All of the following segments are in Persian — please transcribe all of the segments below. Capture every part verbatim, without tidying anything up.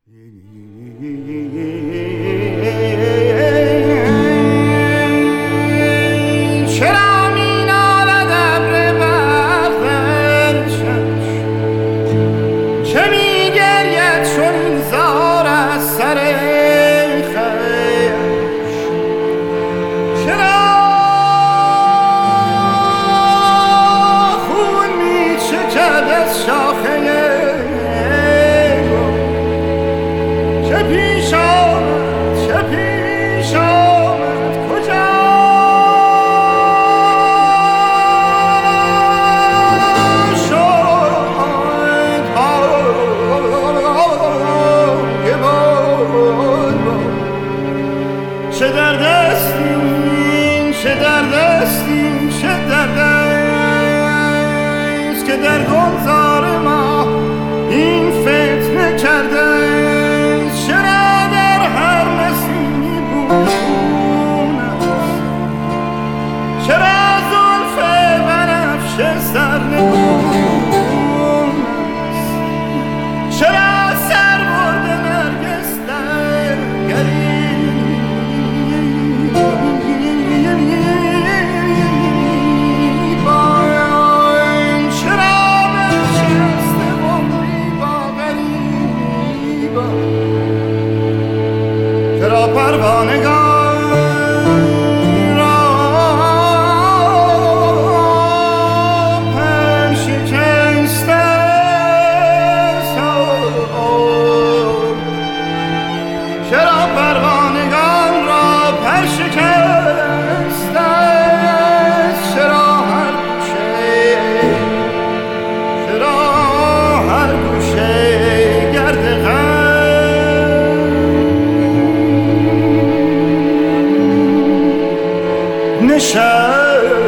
چه دردستیم چه دردستیم چه دردست که در گلزار ما این فتنه کرده. چرا در هر نسیمی بویون است، چرا زلف بنفشه سرنگون است، چرا سر برده نرگس در گریه. پروانگان را پر شکسته، چرا پروانگان را پر شکسته، چرا هر گوشه چرا هر گوشه گرد غم نشست.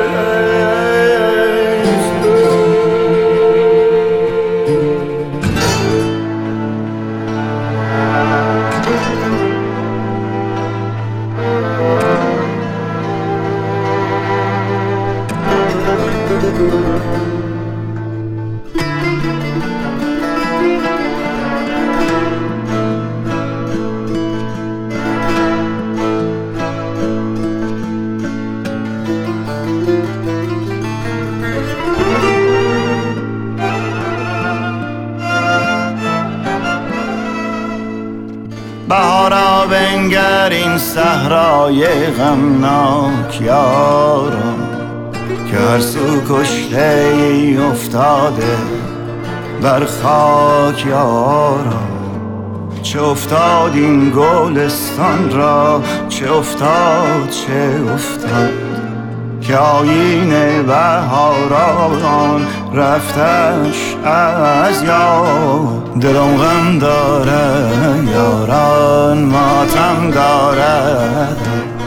بهارا بنگر این صحرای غمناک یارا، که هر سو کشته ای افتاده بر خاک یارا. چه افتاد این گلستان را، چه افتاد چه افتاد، که آیین بهاران رفتش از یاد. دلم غم دارد یاران ماتم دارد،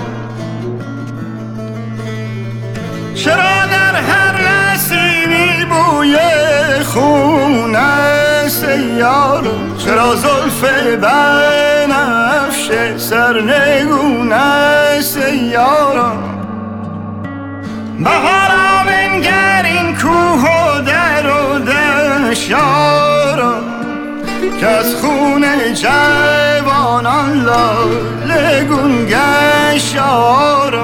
چرا در هر نسیمی بوی خون است یار، چرا زلف بنفشه سرنگون است یاران. بهارا بنگر این کوه و در و دشت یارا، که از خون جوانان لاله گون گشت یارا.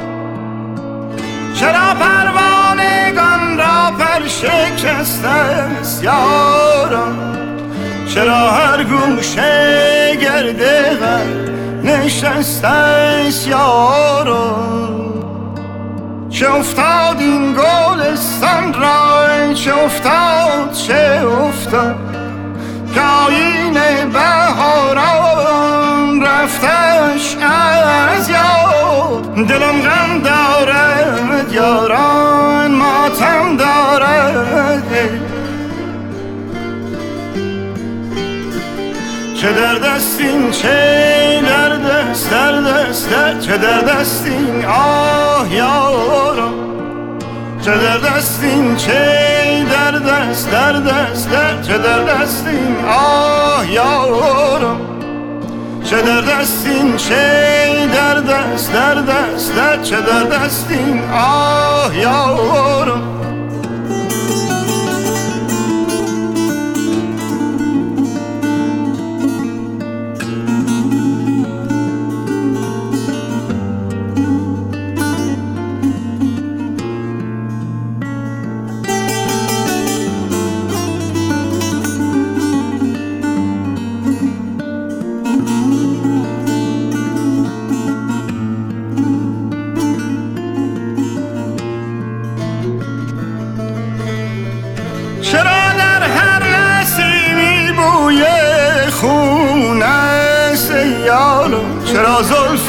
چرا پروانگان را پر شکسته است یارا، چرا هر گوشه گرد غم نشسته است یارا. چه افتاد این گلستان را، چه افتاد چه افتاد، که آیین بهاران رفتش از یاد. دلم غم دارد یاران ماتم دارد، چه دردستین چه دردست دردست درد، چه دردستین آه یارا، چه دردستین چه دردست دردست درد، چه دردستین آه یارا، چه دردستین چه دردست دردست درد، چه دردستین آه یارا. یارم چرا زلف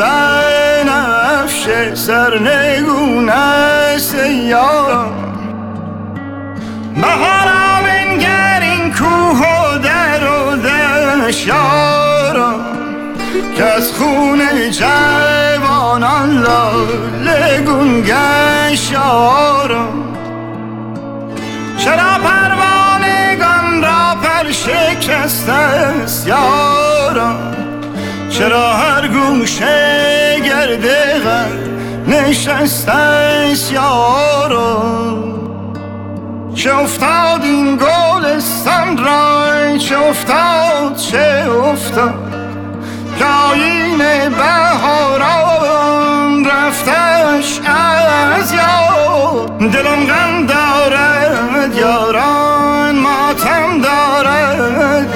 بنفشه سرنگون است یارم بهارم انگر این کوه و در و دشت یارم که از خون جوانان لالگون گشت یارم چرا پروانگان را پر شکسته است یارم چرا هر گوشه گرد غم نشسته است یارم چه افتاد این گلستان را چه افتاد چه افتاد که آیین بهاران رفتش از یار دلم غم دارد یاران ماتم دارد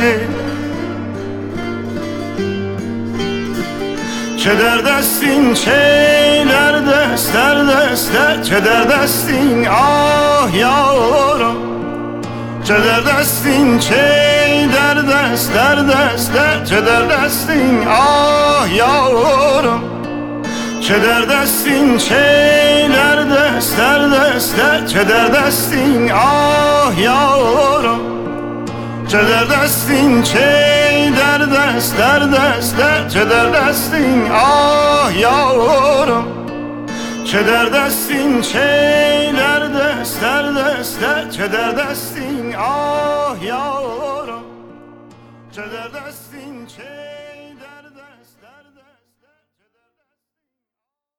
چه درد است این چه درد است درد است درد چه درد است این آه یارم چه درد است این چه درد است درد است درد چه درد است این آه یارم چه درد است این چه درد است درد است درد چه درد است این آه یارم چه درد است این چه درد است درد است درد چه درد است این آه یارم چه درد است این چه درد است درد است درد چه درد است این آه یارم چه درد است این چه